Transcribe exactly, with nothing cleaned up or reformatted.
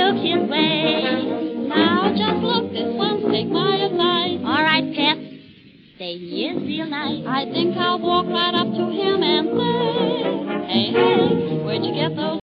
look his way. Now just look this once, take my advice. All right, pet, say he is real nice. I think I'll walk right up to him and say, hey, hey, where'd you get those